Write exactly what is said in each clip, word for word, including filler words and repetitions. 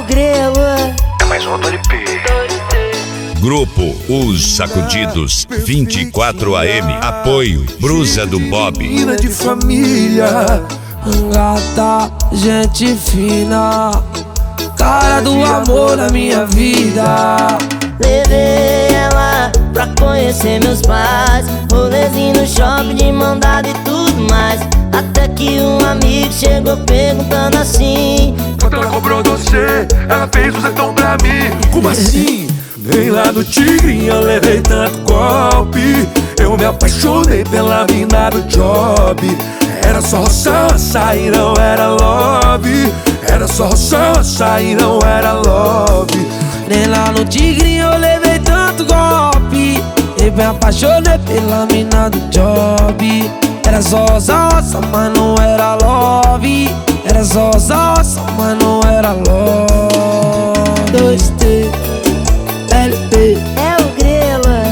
grelo. É mais um do L P. Grupo Os Sacudidos, vinte e quatro A M. Apoio Brusa do Bob. Menina de família, gata, gente fina, cara do amor na minha vida. Levei ela pra conhecer meus pais, rolezinho no shopping de mão dada e tudo mais. Até que um amigo chegou perguntando assim: quanto ela cobrou você? Ela fez o zetão pra mim. Como assim? Nem lá no Tigrinho eu levei tanto golpe. Eu me apaixonei pela mina do job. Era só roça e não era love. Era só roça e não era love. Nem lá no Tigrinho eu levei tanto golpe. Eu me apaixonei pela mina do job. Era só roça, mas não era love. Era só roça, mas não era love. Dois T L P é o grelo.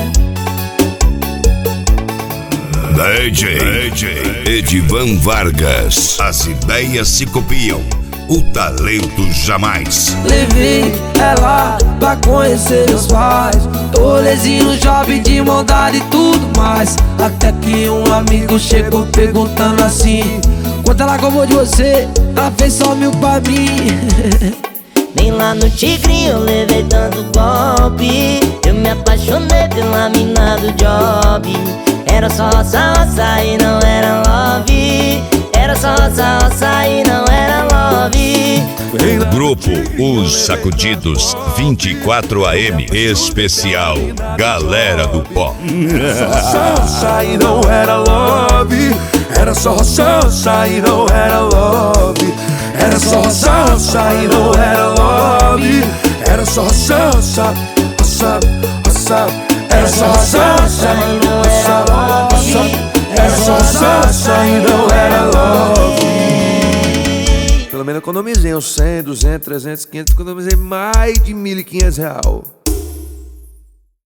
D J, D J Edivan Vargas. As ideias se copiam, o talento jamais. Levei ela pra conhecer meus pais, rolezinho no shopping de mão dada e tudo mais. Até que um amigo chegou perguntando assim: quanto ela cobrou de você? Ela fez só mil pra mim. Nem lá no Tigrinho eu levei tanto golpe. Eu me apaixonei pela mina do job. Era só roça, roça e não era love. Era só roça, roça e não era love. Grupo Os Sacudidos, vinte e quatro A M. Especial Galera do Pó. Roça e não era love. Era só roça e não era love. Era só roça e não era love. Era só roça, roça, roça. Era só roça e não era love. Era só roça e não era love. Pelo menos economizei uns cem, duzentos, trezentos, quinhentos. Economizei mais de mil e quinhentos real.